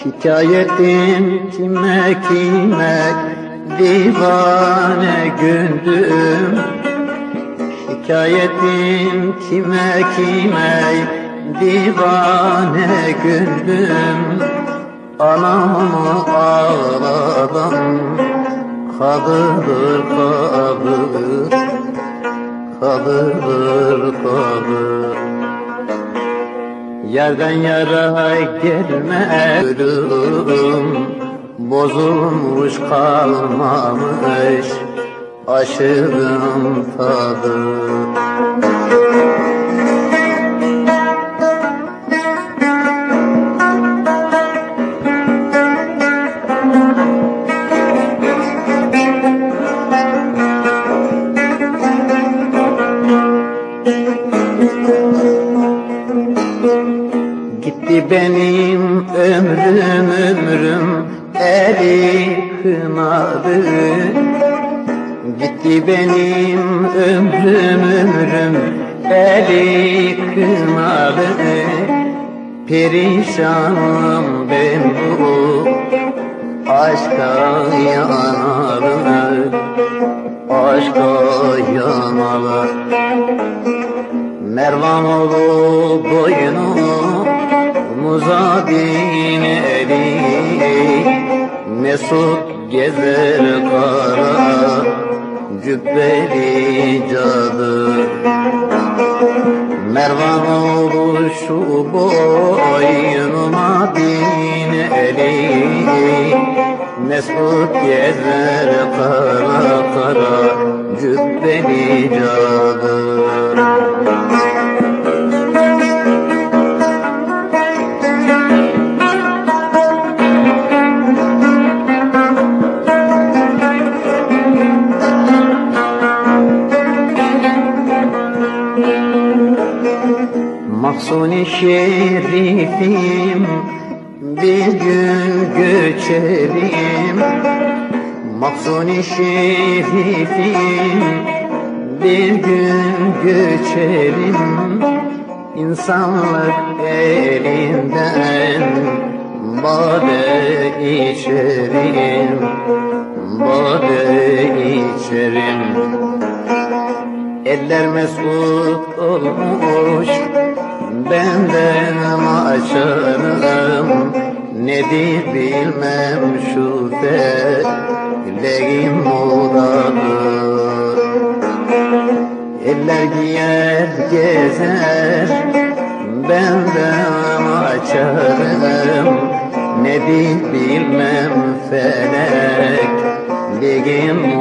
Şikayetim kime kime divane gündüm. Şikayetim kime kime divane gündüm. Anamı ağladım, kabır kabır, kabır kabır. Yerden yara gelme ölüm, bozulmuş kalmamış aşığın tadı. Gitti benim ömrüm eli kınadı. Gitti benim ömrüm eli kınadı. Perişanım ben bu aşka yanalı, aşka yanalı. Mervanoğlu boynu Muzadin eli, Mesut gezer kara cübbeli cadı. Mervanoğlu şu boynuma bin eli, Mesut gezer kara kara cübbeli cadı. Mahzun-i şerifim bir gün göçerim. Mahzun-i şerifim bir gün göçerim. İnsanlık elinden bade içerim, bade içerim. Eller mesut olmuş, benden açarım. Nedir bilmem şu feleğim odadır. Eller giyer gezer, benden açarım. Nedir bilmem feleğim